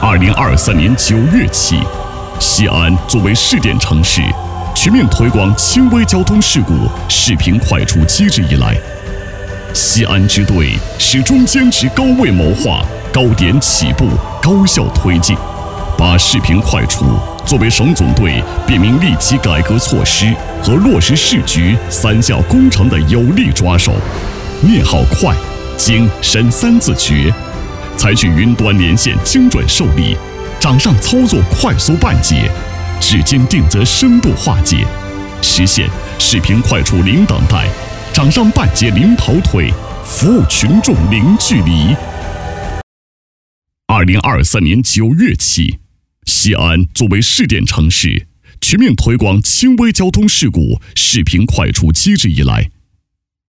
2023年9月起，西安作为试点城市，全面推广轻微交通事故视频快处机制以来，西安支队始终坚持高位谋划、高点起步、高效推进，把视频快处作为省总队便民利己改革措施和落实市局3项工程的有力抓手，念好快、精、审3字诀，采取云端连线精准受理、掌上操作快速办结、指尖定则深度化解，实现视频快处零等待、掌上办结零跑腿，服务群众零距离。2023年9月起，西安作为试点城市，全面推广轻微交通事故视频快处机制以来，